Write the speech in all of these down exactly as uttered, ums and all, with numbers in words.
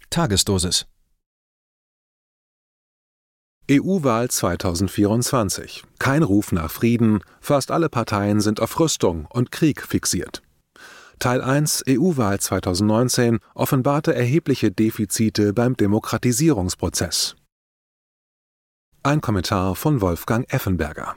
Tagesdosis. E U-Wahl zweitausendvierundzwanzig. Kein Ruf nach Frieden, fast alle Parteien sind auf Rüstung und Krieg fixiert. Teil eins E U-Wahl zweitausendneunzehn offenbarte erhebliche Defizite beim Demokratisierungsprozess. Ein Kommentar von Wolfgang Effenberger.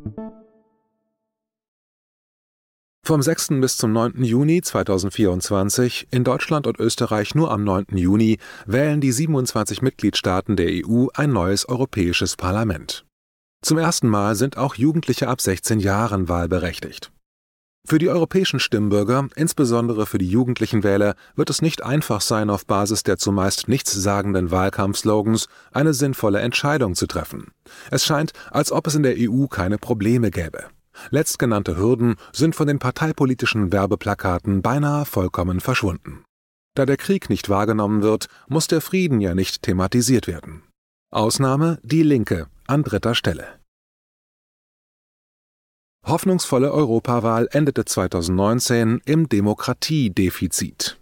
Vom sechsten bis zum neunten Juni zweitausendvierundzwanzig, in Deutschland und Österreich nur am neunten Juni, wählen die siebenundzwanzig Mitgliedstaaten der E U ein neues Europäisches Parlament. Zum ersten Mal sind auch Jugendliche ab sechzehn Jahren wahlberechtigt. Für die europäischen Stimmbürger, insbesondere für die jugendlichen Wähler, wird es nicht einfach sein, auf Basis der zumeist nichtssagenden Wahlkampfslogans eine sinnvolle Entscheidung zu treffen. Es scheint, als ob es in der E U keine Probleme gäbe. Letztgenannte Hürden sind von den parteipolitischen Werbeplakaten beinahe vollkommen verschwunden. Da der Krieg nicht wahrgenommen wird, muss der Frieden ja nicht thematisiert werden. Ausnahme die Linke an dritter Stelle. Hoffnungsvolle Europawahl endete zweitausendneunzehn im Demokratiedefizit.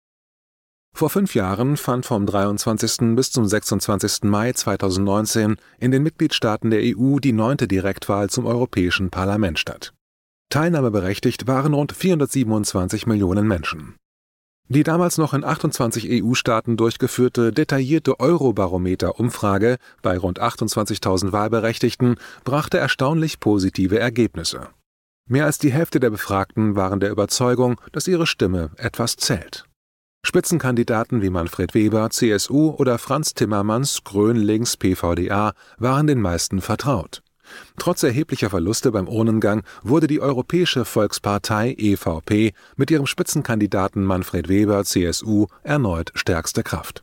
Vor fünf Jahren fand vom dreiundzwanzigsten bis zum sechsundzwanzigsten Mai zweitausendneunzehn in den Mitgliedstaaten der E U die neunte Direktwahl zum Europäischen Parlament statt. Teilnahmeberechtigt waren rund vierhundertsiebenundzwanzig Millionen Menschen. Die damals noch in achtundzwanzig E U-Staaten durchgeführte detaillierte Eurobarometer-Umfrage bei rund achtundzwanzigtausend Wahlberechtigten brachte erstaunlich positive Ergebnisse. Mehr als die Hälfte der Befragten waren der Überzeugung, dass ihre Stimme etwas zählt. Spitzenkandidaten wie Manfred Weber, C S U, oder Frans Timmermans, Grün-Links, P V D A, waren den meisten vertraut. Trotz erheblicher Verluste beim Urnengang wurde die Europäische Volkspartei E V P mit ihrem Spitzenkandidaten Manfred Weber, C S U, erneut stärkste Kraft.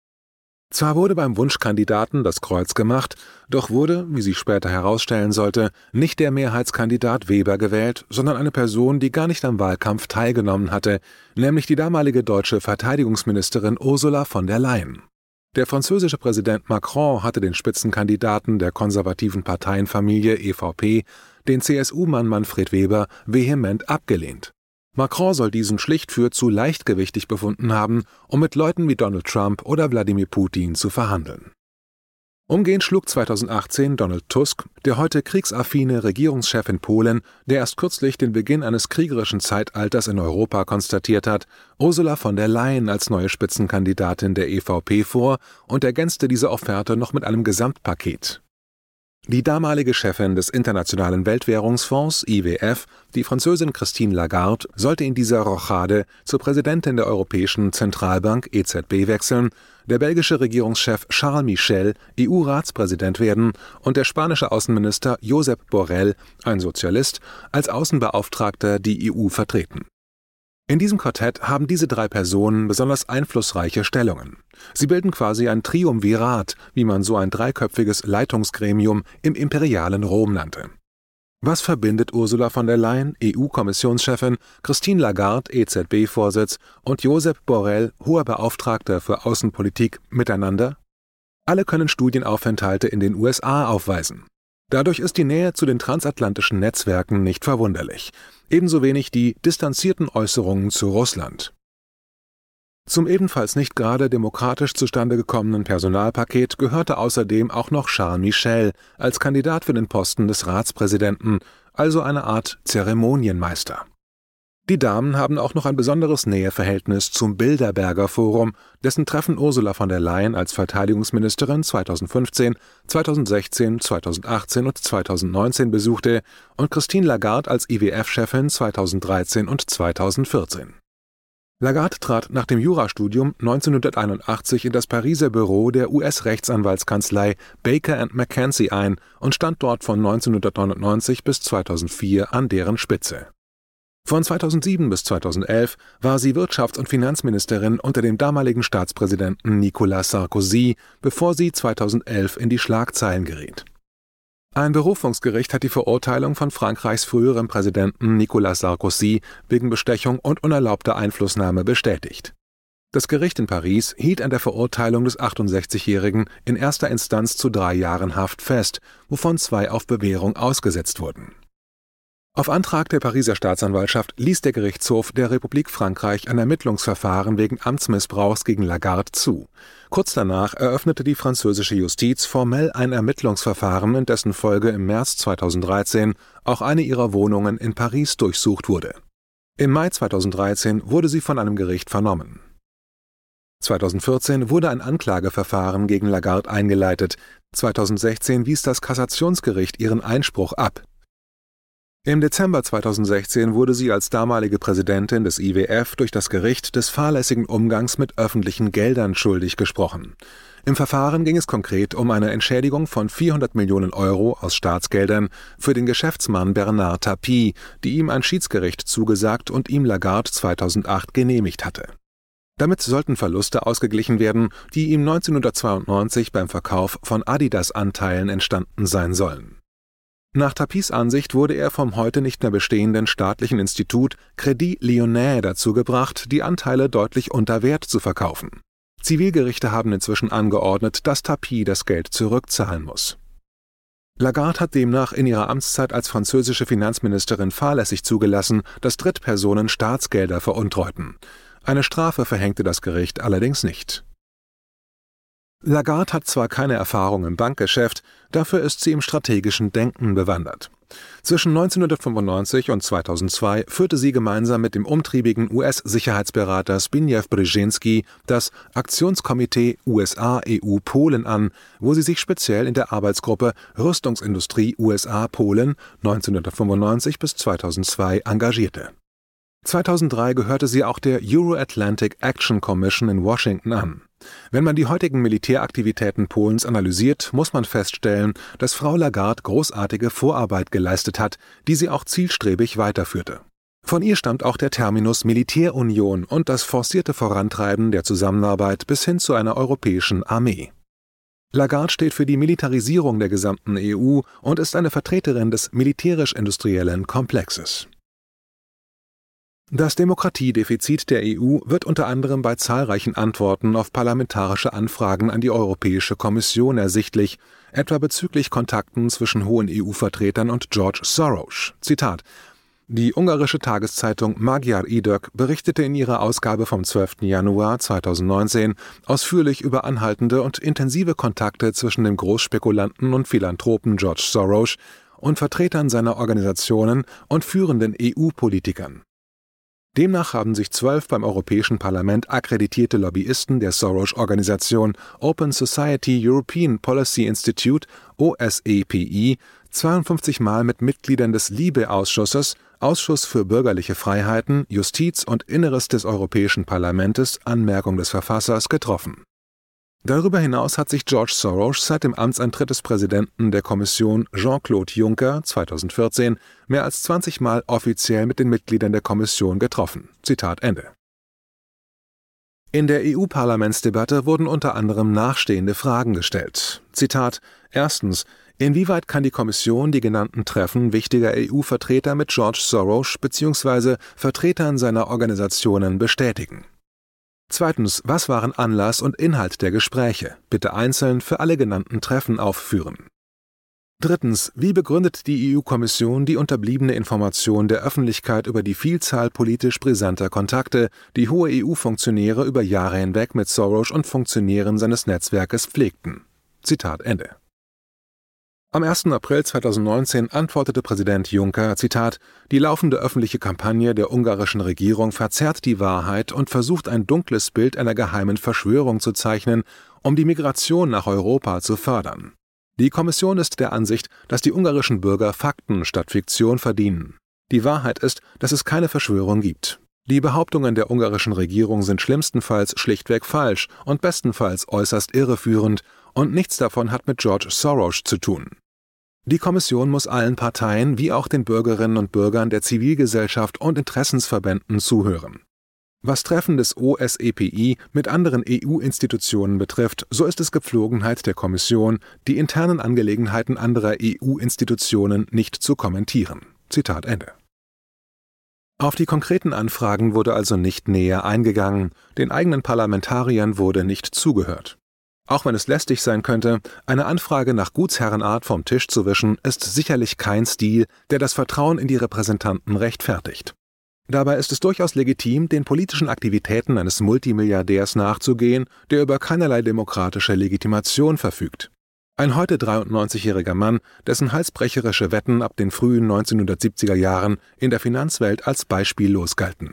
Zwar wurde beim Wunschkandidaten das Kreuz gemacht, doch wurde, wie sich später herausstellen sollte, nicht der Mehrheitskandidat Weber gewählt, sondern eine Person, die gar nicht am Wahlkampf teilgenommen hatte, nämlich die damalige deutsche Verteidigungsministerin Ursula von der Leyen. Der französische Präsident Macron hatte den Spitzenkandidaten der konservativen Parteienfamilie E V P, den C S U-Mann Manfred Weber, vehement abgelehnt. Macron soll diesen schlicht für zu leichtgewichtig befunden haben, um mit Leuten wie Donald Trump oder Wladimir Putin zu verhandeln. Umgehend schlug zweitausendachtzehn Donald Tusk, der heute kriegsaffine Regierungschef in Polen, der erst kürzlich den Beginn eines kriegerischen Zeitalters in Europa konstatiert hat, Ursula von der Leyen als neue Spitzenkandidatin der E V P vor und ergänzte diese Offerte noch mit einem Gesamtpaket. Die damalige Chefin des Internationalen Weltwährungsfonds I W F, die Französin Christine Lagarde, sollte in dieser Rochade zur Präsidentin der Europäischen Zentralbank E Z B wechseln, der belgische Regierungschef Charles Michel E U-Ratspräsident werden und der spanische Außenminister Josep Borrell, ein Sozialist, als Außenbeauftragter die E U vertreten. In diesem Quartett haben diese drei Personen besonders einflussreiche Stellungen. Sie bilden quasi ein Triumvirat, wie man so ein dreiköpfiges Leitungsgremium im imperialen Rom nannte. Was verbindet Ursula von der Leyen, E U-Kommissionschefin, Christine Lagarde, E Z B-Vorsitz und Josep Borrell, hoher Beauftragter für Außenpolitik, miteinander? Alle können Studienaufenthalte in den U S A aufweisen. Dadurch ist die Nähe zu den transatlantischen Netzwerken nicht verwunderlich, ebenso wenig die distanzierten Äußerungen zu Russland. Zum ebenfalls nicht gerade demokratisch zustande gekommenen Personalpaket gehörte außerdem auch noch Charles Michel als Kandidat für den Posten des Ratspräsidenten, also eine Art Zeremonienmeister. Die Damen haben auch noch ein besonderes Näheverhältnis zum Bilderberger Forum, dessen Treffen Ursula von der Leyen als Verteidigungsministerin zweitausendfünfzehn, zweitausendsechzehn, zweitausendachtzehn und zweitausendneunzehn besuchte und Christine Lagarde als I W F-Chefin zweitausenddreizehn und zweitausendvierzehn. Lagarde trat nach dem Jurastudium neunzehnhunderteinundachtzig in das Pariser Büro der U S-Rechtsanwaltskanzlei Baker and McKenzie ein und stand dort von neunzehnhundertneunundneunzig bis zweitausendvier an deren Spitze. Von zweitausendsieben bis zweitausendelf war sie Wirtschafts- und Finanzministerin unter dem damaligen Staatspräsidenten Nicolas Sarkozy, bevor sie zweitausendelf in die Schlagzeilen geriet. Ein Berufungsgericht hat die Verurteilung von Frankreichs früherem Präsidenten Nicolas Sarkozy wegen Bestechung und unerlaubter Einflussnahme bestätigt. Das Gericht in Paris hielt an der Verurteilung des achtundsechzigjährigen in erster Instanz zu drei Jahren Haft fest, wovon zwei auf Bewährung ausgesetzt wurden. Auf Antrag der Pariser Staatsanwaltschaft ließ der Gerichtshof der Republik Frankreich ein Ermittlungsverfahren wegen Amtsmissbrauchs gegen Lagarde zu. Kurz danach eröffnete die französische Justiz formell ein Ermittlungsverfahren, in dessen Folge im März zweitausenddreizehn auch eine ihrer Wohnungen in Paris durchsucht wurde. Im Mai zweitausenddreizehn wurde sie von einem Gericht vernommen. zweitausendvierzehn wurde ein Anklageverfahren gegen Lagarde eingeleitet. zweitausendsechzehn wies das Kassationsgericht ihren Einspruch ab. Im Dezember zweitausendsechzehn wurde sie als damalige Präsidentin des I W F durch das Gericht des fahrlässigen Umgangs mit öffentlichen Geldern schuldig gesprochen. Im Verfahren ging es konkret um eine Entschädigung von vierhundert Millionen Euro aus Staatsgeldern für den Geschäftsmann Bernard Tapie, die ihm ein Schiedsgericht zugesagt und ihm Lagarde zweitausendacht genehmigt hatte. Damit sollten Verluste ausgeglichen werden, die ihm neunzehnhundertzweiundneunzig beim Verkauf von Adidas-Anteilen entstanden sein sollen. Nach Tapies Ansicht wurde er vom heute nicht mehr bestehenden staatlichen Institut Crédit Lyonnais dazu gebracht, die Anteile deutlich unter Wert zu verkaufen. Zivilgerichte haben inzwischen angeordnet, dass Tapie das Geld zurückzahlen muss. Lagarde hat demnach in ihrer Amtszeit als französische Finanzministerin fahrlässig zugelassen, dass Drittpersonen Staatsgelder veruntreuten. Eine Strafe verhängte das Gericht allerdings nicht. Lagarde hat zwar keine Erfahrung im Bankgeschäft, dafür ist sie im strategischen Denken bewandert. Zwischen neunzehnhundertfünfundneunzig und zweitausendzwei führte sie gemeinsam mit dem umtriebigen U S-Sicherheitsberater Zbigniew Brzezinski das Aktionskomitee U S A-E U-Polen an, wo sie sich speziell in der Arbeitsgruppe Rüstungsindustrie U S A-Polen neunzehnhundertfünfundneunzig bis zweitausendzwei engagierte. zweitausenddrei gehörte sie auch der Euro-Atlantic Action Commission in Washington an. Wenn man die heutigen Militäraktivitäten Polens analysiert, muss man feststellen, dass Frau Lagarde großartige Vorarbeit geleistet hat, die sie auch zielstrebig weiterführte. Von ihr stammt auch der Terminus Militärunion und das forcierte Vorantreiben der Zusammenarbeit bis hin zu einer europäischen Armee. Lagarde steht für die Militarisierung der gesamten E U und ist eine Vertreterin des militärisch-industriellen Komplexes. Das Demokratiedefizit der E U wird unter anderem bei zahlreichen Antworten auf parlamentarische Anfragen an die Europäische Kommission ersichtlich, etwa bezüglich Kontakten zwischen hohen E U-Vertretern und George Soros. Zitat: Die ungarische Tageszeitung Magyar Idők berichtete in ihrer Ausgabe vom zwölften Januar zweitausendneunzehn ausführlich über anhaltende und intensive Kontakte zwischen dem Großspekulanten und Philanthropen George Soros und Vertretern seiner Organisationen und führenden E U-Politikern. Demnach haben sich zwölf beim Europäischen Parlament akkreditierte Lobbyisten der Soros-Organisation Open Society European Policy Institute O S E P I zweiundfünfzig Mal mit Mitgliedern des LIBE-Ausschusses, Ausschuss für bürgerliche Freiheiten, Justiz und Inneres des Europäischen Parlaments, Anmerkung des Verfassers, getroffen. Darüber hinaus hat sich George Soros seit dem Amtsantritt des Präsidenten der Kommission Jean-Claude Juncker zweitausendvierzehn mehr als zwanzig Mal offiziell mit den Mitgliedern der Kommission getroffen. Zitat Ende. In der E U-Parlamentsdebatte wurden unter anderem nachstehende Fragen gestellt. Zitat: Erstens: Inwieweit kann die Kommission die genannten Treffen wichtiger E U-Vertreter mit George Soros bzw. Vertretern seiner Organisationen bestätigen? Zweitens, was waren Anlass und Inhalt der Gespräche? Bitte einzeln für alle genannten Treffen aufführen. Drittens, wie begründet die E U-Kommission die unterbliebene Information der Öffentlichkeit über die Vielzahl politisch brisanter Kontakte, die hohe E U-Funktionäre über Jahre hinweg mit Soros und Funktionären seines Netzwerkes pflegten? Zitat Ende. Am ersten April zweitausendneunzehn antwortete Präsident Juncker, Zitat: Die laufende öffentliche Kampagne der ungarischen Regierung verzerrt die Wahrheit und versucht ein dunkles Bild einer geheimen Verschwörung zu zeichnen, um die Migration nach Europa zu fördern. Die Kommission ist der Ansicht, dass die ungarischen Bürger Fakten statt Fiktion verdienen. Die Wahrheit ist, dass es keine Verschwörung gibt. Die Behauptungen der ungarischen Regierung sind schlimmstenfalls schlichtweg falsch und bestenfalls äußerst irreführend, und nichts davon hat mit George Soros zu tun. Die Kommission muss allen Parteien wie auch den Bürgerinnen und Bürgern der Zivilgesellschaft und Interessensverbänden zuhören. Was Treffen des O S E P I mit anderen E U-Institutionen betrifft, so ist es Gepflogenheit der Kommission, die internen Angelegenheiten anderer E U-Institutionen nicht zu kommentieren. Zitat Ende. Auf die konkreten Anfragen wurde also nicht näher eingegangen, den eigenen Parlamentariern wurde nicht zugehört. Auch wenn es lästig sein könnte, eine Anfrage nach Gutsherrenart vom Tisch zu wischen, ist sicherlich kein Stil, der das Vertrauen in die Repräsentanten rechtfertigt. Dabei ist es durchaus legitim, den politischen Aktivitäten eines Multimilliardärs nachzugehen, der über keinerlei demokratische Legitimation verfügt. Ein heute dreiundneunzigjähriger Mann, dessen halsbrecherische Wetten ab den frühen neunzehnhundertsiebziger Jahren in der Finanzwelt als beispiellos galten.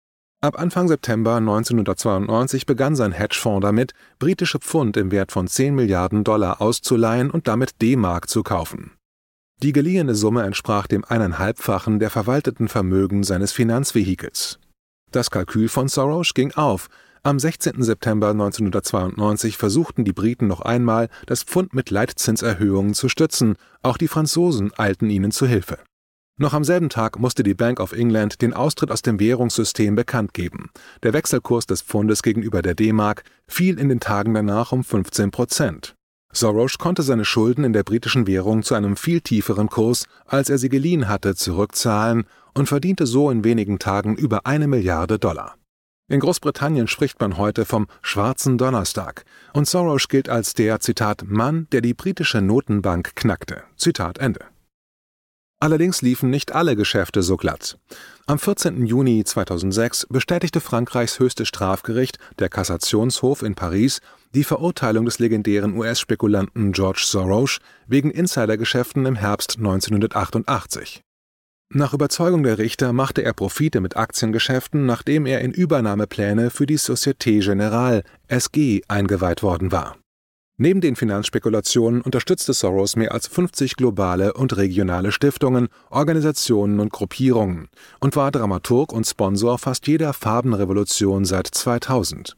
Ab Anfang September neunzehnhundertzweiundneunzig begann sein Hedgefonds damit, britische Pfund im Wert von zehn Milliarden Dollar auszuleihen und damit D-Mark zu kaufen. Die geliehene Summe entsprach dem eineinhalbfachen der verwalteten Vermögen seines Finanzvehikels. Das Kalkül von Soros ging auf. Am sechzehnten September neunzehnhundertzweiundneunzig versuchten die Briten noch einmal, das Pfund mit Leitzinserhöhungen zu stützen, auch die Franzosen eilten ihnen zu Hilfe. Noch am selben Tag musste die Bank of England den Austritt aus dem Währungssystem bekannt geben. Der Wechselkurs des Pfundes gegenüber der D-Mark fiel in den Tagen danach um fünfzehn Prozent. Soros konnte seine Schulden in der britischen Währung zu einem viel tieferen Kurs, als er sie geliehen hatte, zurückzahlen und verdiente so in wenigen Tagen über eine Milliarde Dollar. In Großbritannien spricht man heute vom »Schwarzen Donnerstag« und Soros gilt als der, Zitat, »Mann, der die britische Notenbank knackte«. Zitat Ende. Allerdings liefen nicht alle Geschäfte so glatt. Am vierzehnten Juni zweitausendsechs bestätigte Frankreichs höchstes Strafgericht, der Kassationshof in Paris, die Verurteilung des legendären U S-Spekulanten George Soros wegen Insidergeschäften im Herbst neunzehnhundertachtundachtzig. Nach Überzeugung der Richter machte er Profite mit Aktiengeschäften, nachdem er in Übernahmepläne für die Société Générale S G eingeweiht worden war. Neben den Finanzspekulationen unterstützte Soros mehr als fünfzig globale und regionale Stiftungen, Organisationen und Gruppierungen und war Dramaturg und Sponsor fast jeder Farbenrevolution seit zweitausend.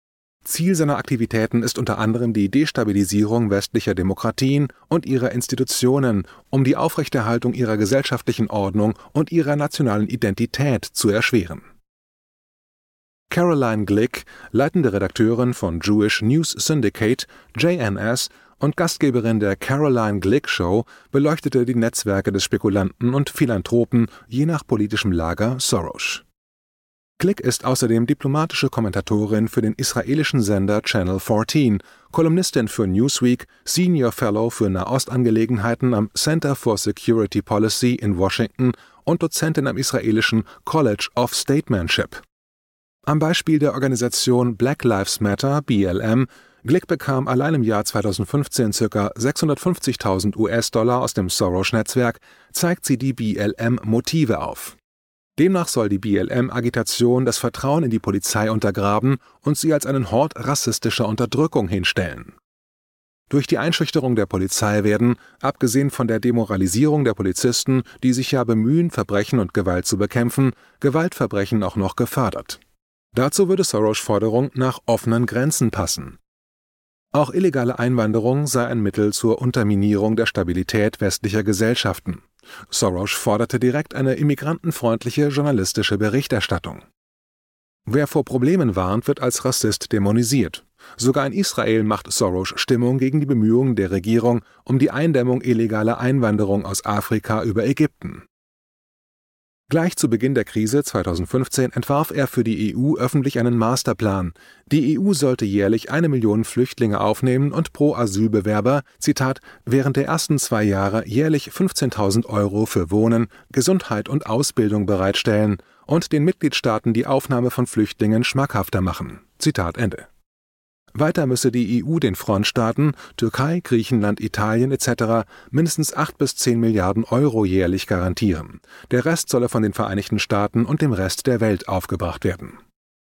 Ziel seiner Aktivitäten ist unter anderem die Destabilisierung westlicher Demokratien und ihrer Institutionen, um die Aufrechterhaltung ihrer gesellschaftlichen Ordnung und ihrer nationalen Identität zu erschweren. Caroline Glick, leitende Redakteurin von Jewish News Syndicate, J N S und Gastgeberin der Caroline Glick Show, beleuchtete die Netzwerke des Spekulanten und Philanthropen je nach politischem Lager Soros. Glick ist außerdem diplomatische Kommentatorin für den israelischen Sender Channel vierzehn, Kolumnistin für Newsweek, Senior Fellow für Nahostangelegenheiten am Center for Security Policy in Washington und Dozentin am israelischen College of Statesmanship. Am Beispiel der Organisation Black Lives Matter, B L M, Glick bekam allein im Jahr zweitausendfünfzehn ca. sechshundertfünfzigtausend U S-Dollar aus dem Soros-Netzwerk, zeigt sie die B L M-Motive auf. Demnach soll die B L M-Agitation das Vertrauen in die Polizei untergraben und sie als einen Hort rassistischer Unterdrückung hinstellen. Durch die Einschüchterung der Polizei werden, abgesehen von der Demoralisierung der Polizisten, die sich ja bemühen, Verbrechen und Gewalt zu bekämpfen, Gewaltverbrechen auch noch gefördert. Dazu würde Soros' Forderung nach offenen Grenzen passen. Auch illegale Einwanderung sei ein Mittel zur Unterminierung der Stabilität westlicher Gesellschaften. Soros forderte direkt eine immigrantenfreundliche journalistische Berichterstattung. Wer vor Problemen warnt, wird als Rassist dämonisiert. Sogar in Israel macht Soros Stimmung gegen die Bemühungen der Regierung um die Eindämmung illegaler Einwanderung aus Afrika über Ägypten. Gleich zu Beginn der Krise zweitausendfünfzehn entwarf er für die E U öffentlich einen Masterplan. Die E U sollte jährlich eine Million Flüchtlinge aufnehmen und pro Asylbewerber, Zitat, während der ersten zwei Jahre jährlich fünfzehntausend Euro für Wohnen, Gesundheit und Ausbildung bereitstellen und den Mitgliedstaaten die Aufnahme von Flüchtlingen schmackhafter machen. Zitat Ende. Weiter müsse die E U den Frontstaaten Türkei, Griechenland, Italien et cetera mindestens acht bis zehn Milliarden Euro jährlich garantieren. Der Rest solle von den Vereinigten Staaten und dem Rest der Welt aufgebracht werden.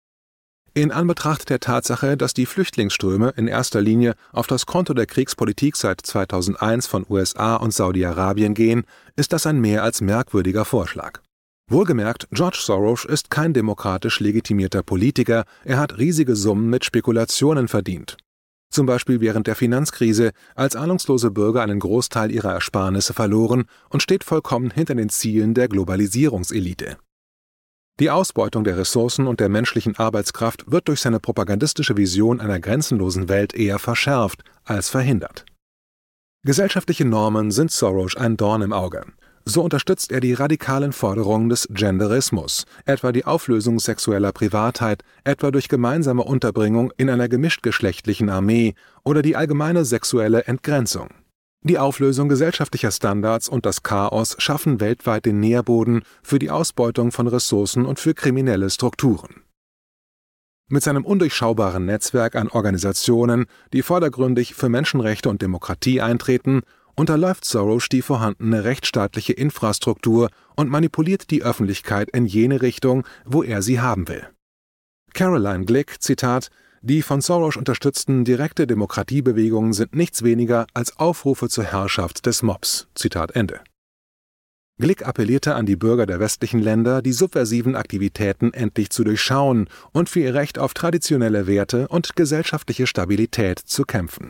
In Anbetracht der Tatsache, dass die Flüchtlingsströme in erster Linie auf das Konto der Kriegspolitik seit zweitausendeins von U S A und Saudi-Arabien gehen, ist das ein mehr als merkwürdiger Vorschlag. Wohlgemerkt, George Soros ist kein demokratisch legitimierter Politiker, er hat riesige Summen mit Spekulationen verdient. Zum Beispiel während der Finanzkrise, als ahnungslose Bürger einen Großteil ihrer Ersparnisse verloren und steht vollkommen hinter den Zielen der Globalisierungselite. Die Ausbeutung der Ressourcen und der menschlichen Arbeitskraft wird durch seine propagandistische Vision einer grenzenlosen Welt eher verschärft als verhindert. Gesellschaftliche Normen sind Soros ein Dorn im Auge. So unterstützt er die radikalen Forderungen des Genderismus, etwa die Auflösung sexueller Privatheit, etwa durch gemeinsame Unterbringung in einer gemischtgeschlechtlichen Armee oder die allgemeine sexuelle Entgrenzung. Die Auflösung gesellschaftlicher Standards und das Chaos schaffen weltweit den Nährboden für die Ausbeutung von Ressourcen und für kriminelle Strukturen. Mit seinem undurchschaubaren Netzwerk an Organisationen, die vordergründig für Menschenrechte und Demokratie eintreten, unterläuft Soros die vorhandene rechtsstaatliche Infrastruktur und manipuliert die Öffentlichkeit in jene Richtung, wo er sie haben will. Caroline Glick, Zitat, die von Soros unterstützten direkte Demokratiebewegungen sind nichts weniger als Aufrufe zur Herrschaft des Mobs. Zitat Ende. Glick appellierte an die Bürger der westlichen Länder, die subversiven Aktivitäten endlich zu durchschauen und für ihr Recht auf traditionelle Werte und gesellschaftliche Stabilität zu kämpfen.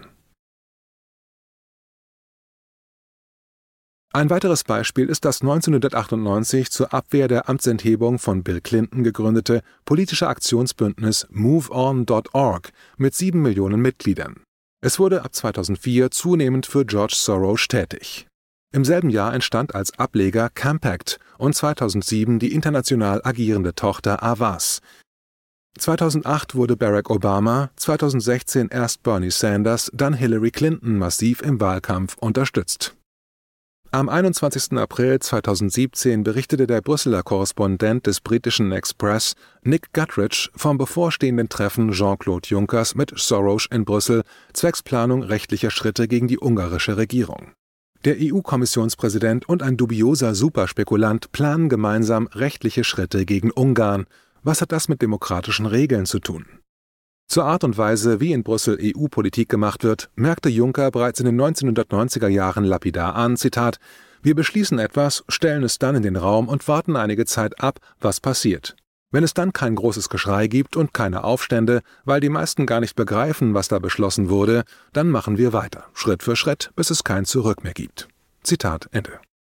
Ein weiteres Beispiel ist das neunzehnhundertachtundneunzig zur Abwehr der Amtsenthebung von Bill Clinton gegründete politische Aktionsbündnis move on Punkt org mit sieben Millionen Mitgliedern. Es wurde ab zweitausendvier zunehmend für George Soros tätig. Im selben Jahr entstand als Ableger Campact und zweitausendsieben die international agierende Tochter Avaaz. zweitausendacht wurde Barack Obama, zweitausendsechzehn erst Bernie Sanders, dann Hillary Clinton massiv im Wahlkampf unterstützt. Am einundzwanzigsten April zweitausendsiebzehn berichtete der Brüsseler Korrespondent des britischen Express, Nick Guttridge, vom bevorstehenden Treffen Jean-Claude Junckers mit Soros in Brüssel zwecks Planung rechtlicher Schritte gegen die ungarische Regierung. Der E U-Kommissionspräsident und ein dubioser Superspekulant planen gemeinsam rechtliche Schritte gegen Ungarn. Was hat das mit demokratischen Regeln zu tun? Zur Art und Weise, wie in Brüssel E U-Politik gemacht wird, merkte Juncker bereits in den neunzehnhundertneunziger Jahren lapidar an, Zitat, wir beschließen etwas, stellen es dann in den Raum und warten einige Zeit ab, was passiert. Wenn es dann kein großes Geschrei gibt und keine Aufstände, weil die meisten gar nicht begreifen, was da beschlossen wurde, dann machen wir weiter, Schritt für Schritt, bis es kein Zurück mehr gibt. Zitat Ende.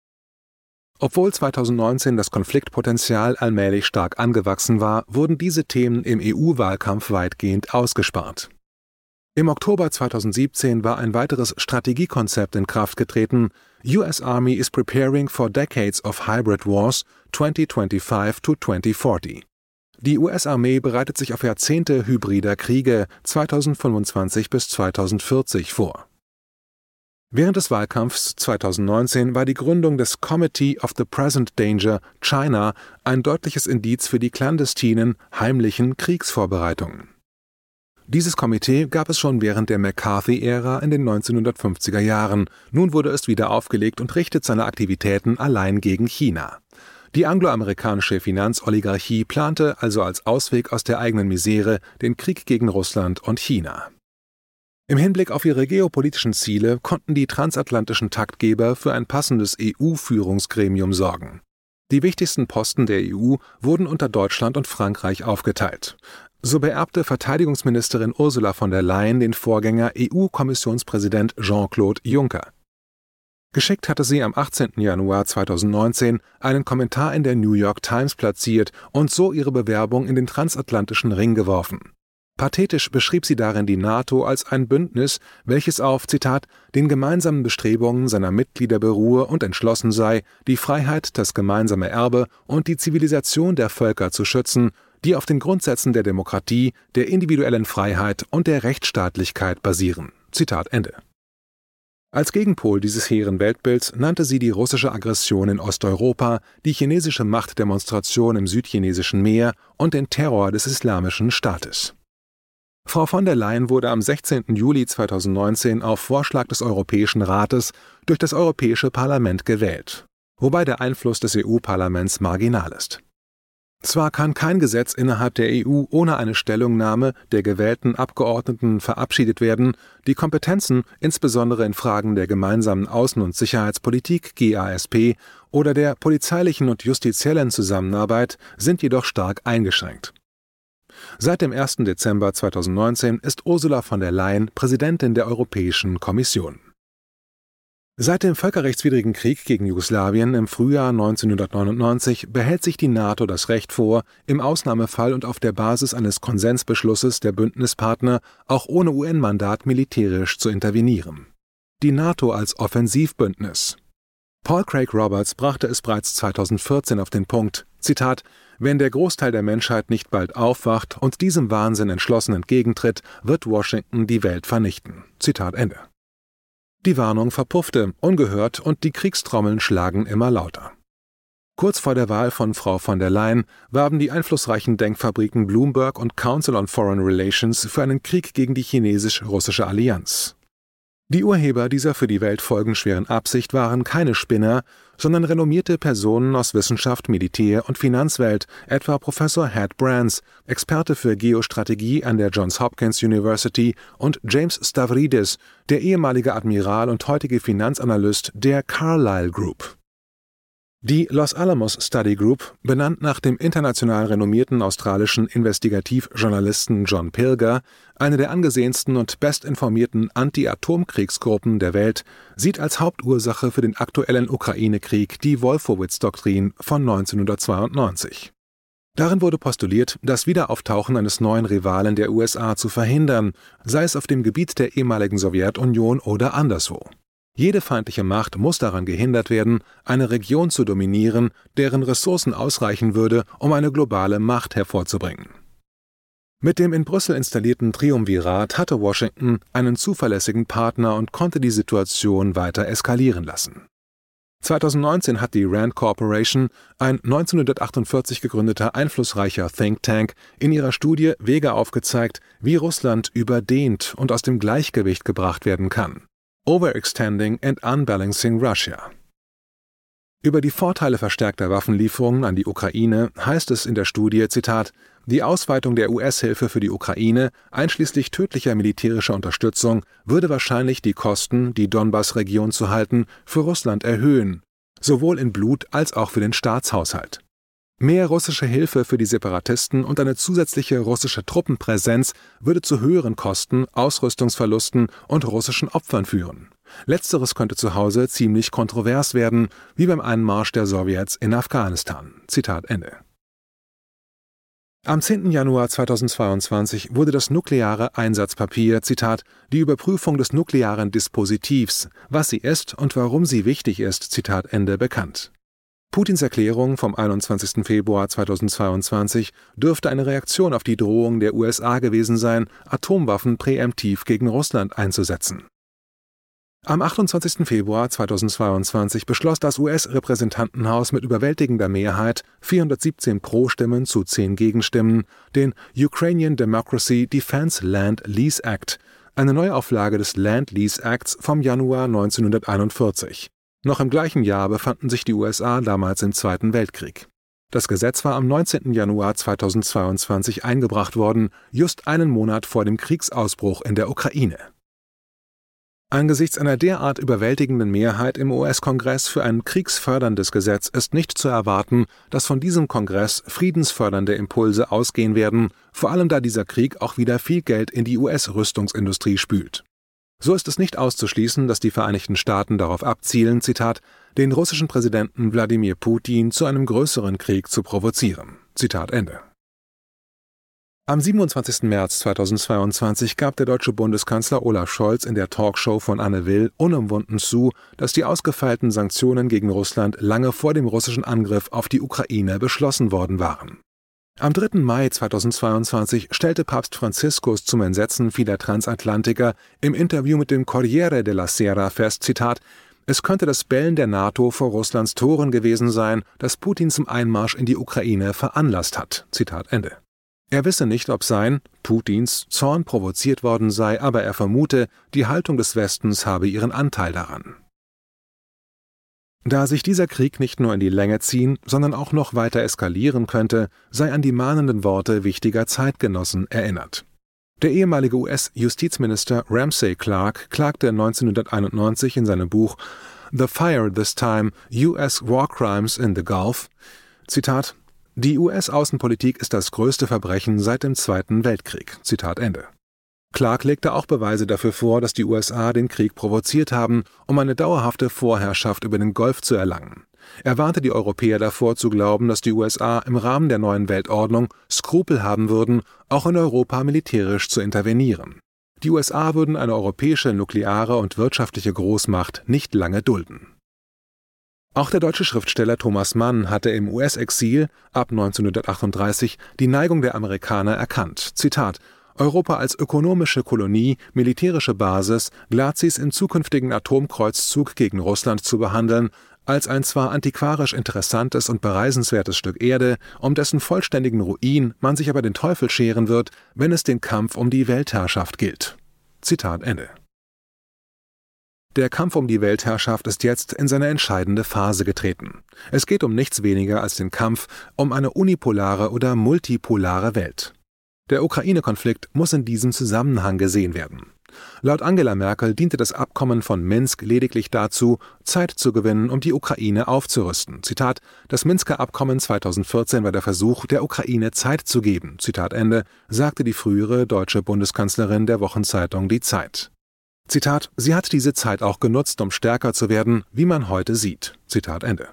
Obwohl zweitausendneunzehn das Konfliktpotenzial allmählich stark angewachsen war, wurden diese Themen im E U-Wahlkampf weitgehend ausgespart. Im Oktober zweitausendsiebzehn war ein weiteres Strategiekonzept in Kraft getreten: U S Army is preparing for decades of hybrid wars twenty twenty-five to twenty forty. Die U S-Armee bereitet sich auf Jahrzehnte hybrider Kriege zweitausendfünfundzwanzig bis zweitausendvierzig vor. Während des Wahlkampfs zweitausendneunzehn war die Gründung des Committee of the Present Danger China ein deutliches Indiz für die clandestinen, heimlichen Kriegsvorbereitungen. Dieses Komitee gab es schon während der McCarthy-Ära in den neunzehnhundertfünfziger Jahren. Nun wurde es wieder aufgelegt und richtet seine Aktivitäten allein gegen China. Die angloamerikanische Finanzoligarchie plante also als Ausweg aus der eigenen Misere den Krieg gegen Russland und China. Im Hinblick auf ihre geopolitischen Ziele konnten die transatlantischen Taktgeber für ein passendes E U-Führungsgremium sorgen. Die wichtigsten Posten der E U wurden unter Deutschland und Frankreich aufgeteilt. So beerbte Verteidigungsministerin Ursula von der Leyen den Vorgänger E U-Kommissionspräsident Jean-Claude Juncker. Geschickt hatte sie am achtzehnten Januar zweitausendneunzehn einen Kommentar in der New York Times platziert und so ihre Bewerbung in den transatlantischen Ring geworfen. Pathetisch beschrieb sie darin die NATO als ein Bündnis, welches auf, Zitat, den gemeinsamen Bestrebungen seiner Mitglieder beruhe und entschlossen sei, die Freiheit, das gemeinsame Erbe und die Zivilisation der Völker zu schützen, die auf den Grundsätzen der Demokratie, der individuellen Freiheit und der Rechtsstaatlichkeit basieren. Zitat Ende. Als Gegenpol dieses hehren Weltbilds nannte sie die russische Aggression in Osteuropa, die chinesische Machtdemonstration im südchinesischen Meer und den Terror des Islamischen Staates. Frau von der Leyen wurde am sechzehnten Juli zweitausendneunzehn auf Vorschlag des Europäischen Rates durch das Europäische Parlament gewählt, wobei der Einfluss des E U-Parlaments marginal ist. Zwar kann kein Gesetz innerhalb der E U ohne eine Stellungnahme der gewählten Abgeordneten verabschiedet werden, die Kompetenzen, insbesondere in Fragen der gemeinsamen Außen- und Sicherheitspolitik G A S P oder der polizeilichen und justiziellen Zusammenarbeit, sind jedoch stark eingeschränkt. Seit dem ersten Dezember zweitausendneunzehn ist Ursula von der Leyen Präsidentin der Europäischen Kommission. Seit dem völkerrechtswidrigen Krieg gegen Jugoslawien im Frühjahr neunzehnhundertneunundneunzig behält sich die NATO das Recht vor, im Ausnahmefall und auf der Basis eines Konsensbeschlusses der Bündnispartner auch ohne U N-Mandat militärisch zu intervenieren. Die NATO als Offensivbündnis. Paul Craig Roberts brachte es bereits zweitausendvierzehn auf den Punkt, Zitat, »Wenn der Großteil der Menschheit nicht bald aufwacht und diesem Wahnsinn entschlossen entgegentritt, wird Washington die Welt vernichten.« Zitat Ende. Die Warnung verpuffte, ungehört, und die Kriegstrommeln schlagen immer lauter. Kurz vor der Wahl von Frau von der Leyen warben die einflussreichen Denkfabriken Bloomberg und Council on Foreign Relations für einen Krieg gegen die chinesisch-russische Allianz. Die Urheber dieser für die Welt folgenschweren Absicht waren keine Spinner, sondern renommierte Personen aus Wissenschaft, Militär- und Finanzwelt, etwa Professor Had Brands, Experte für Geostrategie an der Johns Hopkins University, und James Stavridis, der ehemalige Admiral und heutige Finanzanalyst der Carlyle Group. Die Los Alamos Study Group, benannt nach dem international renommierten australischen Investigativjournalisten John Pilger, eine der angesehensten und bestinformierten Anti-Atomkriegsgruppen der Welt, sieht als Hauptursache für den aktuellen Ukraine-Krieg die Wolfowitz-Doktrin von neunzehnhundertzweiundneunzig. Darin wurde postuliert, das Wiederauftauchen eines neuen Rivalen der U S A zu verhindern, sei es auf dem Gebiet der ehemaligen Sowjetunion oder anderswo. Jede feindliche Macht muss daran gehindert werden, eine Region zu dominieren, deren Ressourcen ausreichen würde, um eine globale Macht hervorzubringen. Mit dem in Brüssel installierten Triumvirat hatte Washington einen zuverlässigen Partner und konnte die Situation weiter eskalieren lassen. zweitausendneunzehn hat die Rand Corporation, ein neunzehnhundertachtundvierzig gegründeter einflussreicher Think Tank, in ihrer Studie Wege aufgezeigt, wie Russland überdehnt und aus dem Gleichgewicht gebracht werden kann. Overextending and Unbalancing Russia. Über die Vorteile verstärkter Waffenlieferungen an die Ukraine heißt es in der Studie, Zitat, die Ausweitung der U S-Hilfe für die Ukraine, einschließlich tödlicher militärischer Unterstützung, würde wahrscheinlich die Kosten, die Donbass-Region zu halten, für Russland erhöhen, sowohl in Blut als auch für den Staatshaushalt. Mehr russische Hilfe für die Separatisten und eine zusätzliche russische Truppenpräsenz würde zu höheren Kosten, Ausrüstungsverlusten und russischen Opfern führen. Letzteres könnte zu Hause ziemlich kontrovers werden, wie beim Einmarsch der Sowjets in Afghanistan. Zitat Ende. Am zehnten Januar zweitausendzweiundzwanzig wurde das nukleare Einsatzpapier, Zitat, die Überprüfung des nuklearen Dispositivs, was sie ist und warum sie wichtig ist, Zitat Ende, bekannt. Putins Erklärung vom einundzwanzigsten Februar zweitausendzweiundzwanzig dürfte eine Reaktion auf die Drohung der U S A gewesen sein, Atomwaffen präemptiv gegen Russland einzusetzen. Am achtundzwanzigsten Februar zweitausendzweiundzwanzig beschloss das U S-Repräsentantenhaus mit überwältigender Mehrheit, vierhundertsiebzehn Pro-Stimmen zu zehn Gegenstimmen, den Ukrainian Democracy Defense Land Lease Act, eine Neuauflage des Land Lease Acts vom Januar neunzehnhunderteinundvierzig. Noch im gleichen Jahr befanden sich die U S A damals im Zweiten Weltkrieg. Das Gesetz war am neunzehnten Januar zweitausendzweiundzwanzig eingebracht worden, just einen Monat vor dem Kriegsausbruch in der Ukraine. Angesichts einer derart überwältigenden Mehrheit im U S-Kongress für ein kriegsförderndes Gesetz ist nicht zu erwarten, dass von diesem Kongress friedensfördernde Impulse ausgehen werden, vor allem da dieser Krieg auch wieder viel Geld in die U S-Rüstungsindustrie spült. So ist es nicht auszuschließen, dass die Vereinigten Staaten darauf abzielen, Zitat, den russischen Präsidenten Wladimir Putin zu einem größeren Krieg zu provozieren. Zitat Ende. Am siebenundzwanzigsten März zweitausendzweiundzwanzig gab der deutsche Bundeskanzler Olaf Scholz in der Talkshow von Anne Will unumwunden zu, dass die ausgefeilten Sanktionen gegen Russland lange vor dem russischen Angriff auf die Ukraine beschlossen worden waren. Am dritten Mai zweitausendzweiundzwanzig stellte Papst Franziskus zum Entsetzen vieler Transatlantiker im Interview mit dem Corriere della Sera fest, Zitat, es könnte das Bellen der NATO vor Russlands Toren gewesen sein, das Putin zum Einmarsch in die Ukraine veranlasst hat. Zitat Ende. Er wisse nicht, ob sein, Putins, Zorn provoziert worden sei, aber er vermute, die Haltung des Westens habe ihren Anteil daran. Da sich dieser Krieg nicht nur in die Länge ziehen, sondern auch noch weiter eskalieren könnte, sei an die mahnenden Worte wichtiger Zeitgenossen erinnert. Der ehemalige U S-Justizminister Ramsey Clark klagte neunzehnhunderteinundneunzig in seinem Buch The Fire This Time, U S War Crimes in the Gulf, Zitat, die U S-Außenpolitik ist das größte Verbrechen seit dem Zweiten Weltkrieg. Zitat Ende. Clark legte auch Beweise dafür vor, dass die U S A den Krieg provoziert haben, um eine dauerhafte Vorherrschaft über den Golf zu erlangen. Er warnte die Europäer davor zu glauben, dass die U S A im Rahmen der neuen Weltordnung Skrupel haben würden, auch in Europa militärisch zu intervenieren. Die U S A würden eine europäische nukleare und wirtschaftliche Großmacht nicht lange dulden. Auch der deutsche Schriftsteller Thomas Mann hatte im U S-Exil ab neunzehnhundertachtunddreißig die Neigung der Amerikaner erkannt. Zitat: Europa als ökonomische Kolonie, militärische Basis, Glacis im zukünftigen Atomkreuzzug gegen Russland zu behandeln, als ein zwar antiquarisch interessantes und bereisenswertes Stück Erde, um dessen vollständigen Ruin man sich aber den Teufel scheren wird, wenn es den Kampf um die Weltherrschaft gilt. Zitat Ende. Der Kampf um die Weltherrschaft ist jetzt in seine entscheidende Phase getreten. Es geht um nichts weniger als den Kampf um eine unipolare oder multipolare Welt. Der Ukraine-Konflikt muss in diesem Zusammenhang gesehen werden. Laut Angela Merkel diente das Abkommen von Minsk lediglich dazu, Zeit zu gewinnen, um die Ukraine aufzurüsten. Zitat: Das Minsker Abkommen zweitausendvierzehn war der Versuch, der Ukraine Zeit zu geben. Zitat Ende, sagte die frühere deutsche Bundeskanzlerin der Wochenzeitung Die Zeit. Zitat: Sie hat diese Zeit auch genutzt, um stärker zu werden, wie man heute sieht. Zitat Ende.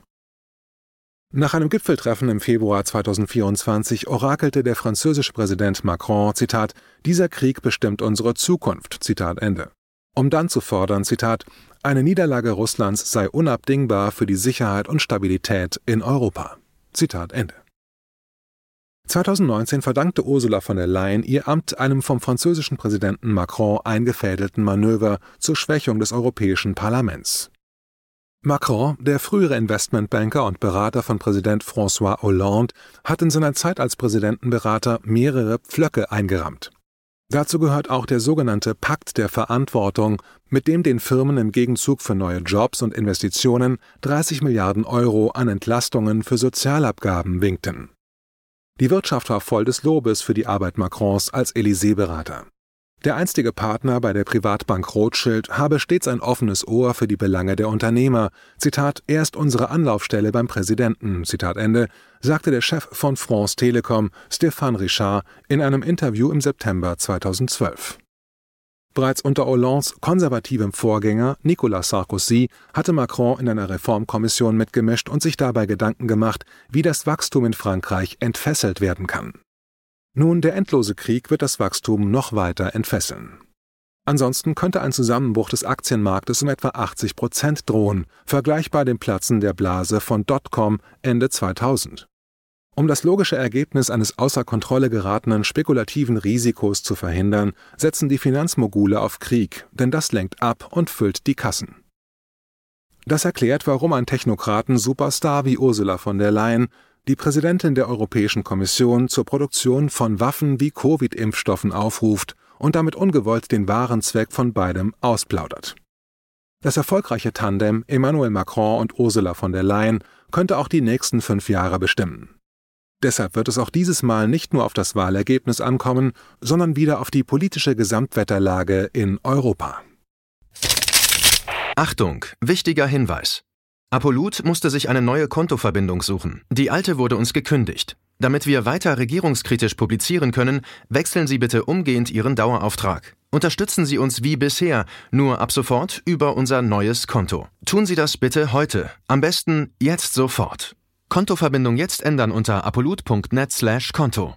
Nach einem Gipfeltreffen im Februar zweitausendvierundzwanzig orakelte der französische Präsident Macron, Zitat: Dieser Krieg bestimmt unsere Zukunft, Zitat Ende. Um dann zu fordern, Zitat: Eine Niederlage Russlands sei unabdingbar für die Sicherheit und Stabilität in Europa. Zitat Ende. zweitausendneunzehn verdankte Ursula von der Leyen ihr Amt einem vom französischen Präsidenten Macron eingefädelten Manöver zur Schwächung des Europäischen Parlaments. Macron, der frühere Investmentbanker und Berater von Präsident François Hollande, hat in seiner Zeit als Präsidentenberater mehrere Pflöcke eingerammt. Dazu gehört auch der sogenannte Pakt der Verantwortung, mit dem den Firmen im Gegenzug für neue Jobs und Investitionen dreißig Milliarden Euro an Entlastungen für Sozialabgaben winkten. Die Wirtschaft war voll des Lobes für die Arbeit Macrons als Élysée-Berater. Der einstige Partner bei der Privatbank Rothschild habe stets ein offenes Ohr für die Belange der Unternehmer. Zitat: Er ist unsere Anlaufstelle beim Präsidenten. Zitat Ende, sagte der Chef von France Telecom, Stéphane Richard, in einem Interview im September zweitausendzwölf. Bereits unter Hollandes konservativem Vorgänger Nicolas Sarkozy hatte Macron in einer Reformkommission mitgemischt und sich dabei Gedanken gemacht, wie das Wachstum in Frankreich entfesselt werden kann. Nun, der endlose Krieg wird das Wachstum noch weiter entfesseln. Ansonsten könnte ein Zusammenbruch des Aktienmarktes um etwa achtzig Prozent drohen, vergleichbar dem Platzen der Blase von Dotcom Ende zweitausend. Um das logische Ergebnis eines außer Kontrolle geratenen spekulativen Risikos zu verhindern, setzen die Finanzmogule auf Krieg, denn das lenkt ab und füllt die Kassen. Das erklärt, warum ein Technokraten-Superstar wie Ursula von der Leyen, die Präsidentin der Europäischen Kommission, zur Produktion von Waffen wie Covid-Impfstoffen aufruft und damit ungewollt den wahren Zweck von beidem ausplaudert. Das erfolgreiche Tandem Emmanuel Macron und Ursula von der Leyen könnte auch die nächsten fünf Jahre bestimmen. Deshalb wird es auch dieses Mal nicht nur auf das Wahlergebnis ankommen, sondern wieder auf die politische Gesamtwetterlage in Europa. Achtung, wichtiger Hinweis. Apollut musste sich eine neue Kontoverbindung suchen. Die alte wurde uns gekündigt. Damit wir weiter regierungskritisch publizieren können, wechseln Sie bitte umgehend Ihren Dauerauftrag. Unterstützen Sie uns wie bisher, nur ab sofort über unser neues Konto. Tun Sie das bitte heute. Am besten jetzt sofort. Kontoverbindung jetzt ändern unter apollut punkt net slash Konto.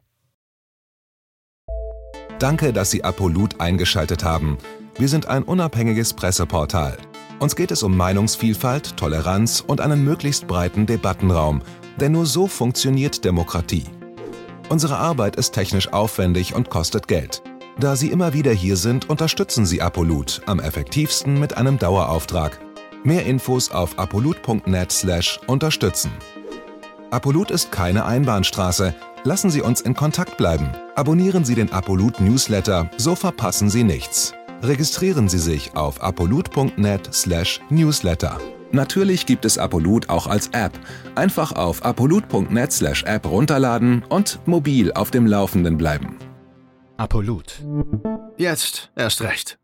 Danke, dass Sie Apollut eingeschaltet haben. Wir sind ein unabhängiges Presseportal. Uns geht es um Meinungsvielfalt, Toleranz und einen möglichst breiten Debattenraum, denn nur so funktioniert Demokratie. Unsere Arbeit ist technisch aufwendig und kostet Geld. Da Sie immer wieder hier sind, unterstützen Sie Apollut am effektivsten mit einem Dauerauftrag. Mehr Infos auf apollut punkt net slash unterstützen. Apollut ist keine Einbahnstraße. Lassen Sie uns in Kontakt bleiben. Abonnieren Sie den Apollut Newsletter, so verpassen Sie nichts. Registrieren Sie sich auf apollut punkt net slash newsletter. Natürlich gibt es Apollut auch als App. Einfach auf apollut punkt net slash app runterladen und mobil auf dem Laufenden bleiben. Apollut. Jetzt erst recht.